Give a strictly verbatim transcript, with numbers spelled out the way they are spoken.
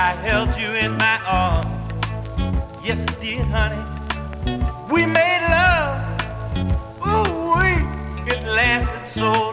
I held you in my arms. Yes, I did, honey. We made love. Ooh, we it lasted so